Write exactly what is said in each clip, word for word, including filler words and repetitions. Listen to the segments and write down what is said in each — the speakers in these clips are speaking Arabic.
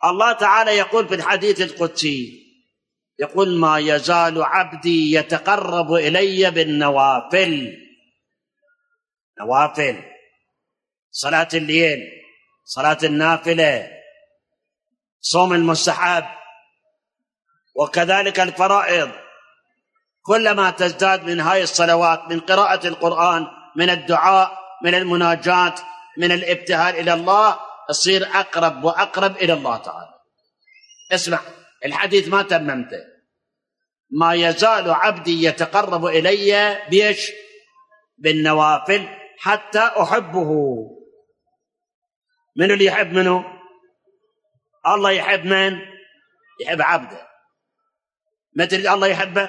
الله تعالى يقول في الحديث القدسي، يقول: ما يزال عبدي يتقرب إلي بالنوافل. نوافل، صلاة الليل، صلاة النافلة، صوم المستحب، وكذلك الفرائض. كلما تزداد من هاي الصلوات، من قراءة القرآن، من الدعاء، من المناجاة، من الابتهال إلى الله، تصير أقرب وأقرب إلى الله تعالى. اسمع الحديث ما تممته: ما يزال عبدي يتقرب إلي بيش بالنوافل حتى أحبه. من اللي يحب منه؟ الله يحب من؟ يحب عبده. ما تريد الله يحبك؟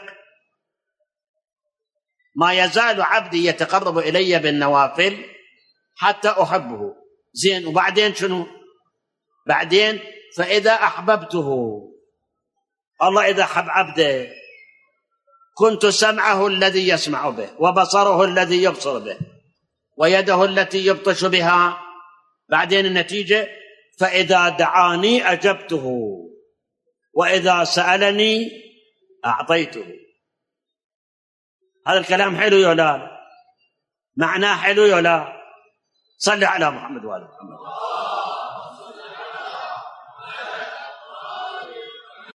ما يزال عبدي يتقرب إلي بالنوافل حتى أحبه. زين، وبعدين شنو؟ بعدين فإذا أحببته، الله إذا حب عبده كنت سمعه الذي يسمع به، وبصره الذي يبصر به، ويده التي يبطش بها. بعدين النتيجة: فإذا دعاني أجبته، وإذا سألني أعطيته. هذا الكلام حلو يا لا؟ معناه حلو يا لا؟ صل على محمد وآل محمد.